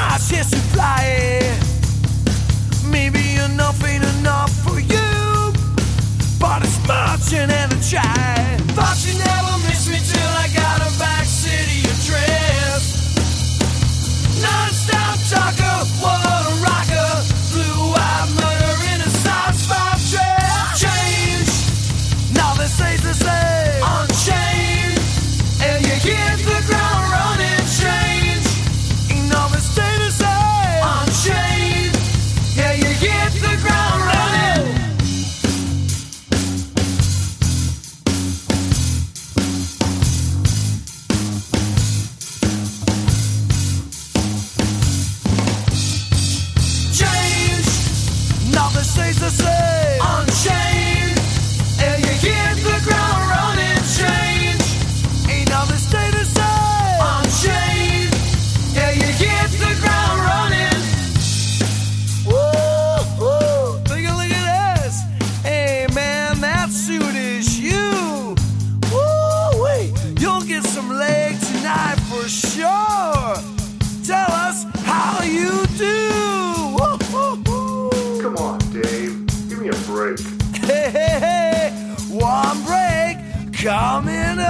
Mars, yes, you fly. Maybe enough ain't enough for you, but it's marching and a try. Thought you never missed me till I got a back city address. Non-stop talker, what a rocker. Blue-eyed murder in a sci-fi dress. Change, now they say unchained, and you hit the ground running. Change, ain't nothing stay the same. Unchained, yeah, you hit the ground running. Change, nothing stays the same. Unchained, and you hit the ground running. Change, ain't nothing stay the same. Unchained, yeah, you hit the ground running. Woo! Take a look at this. Hey man, that suit is you. Woo! Wait, you'll get some leg tonight for sure. Tell us how you do. Come on, Dave. Give me a break. Hey, hey, hey, one break coming up.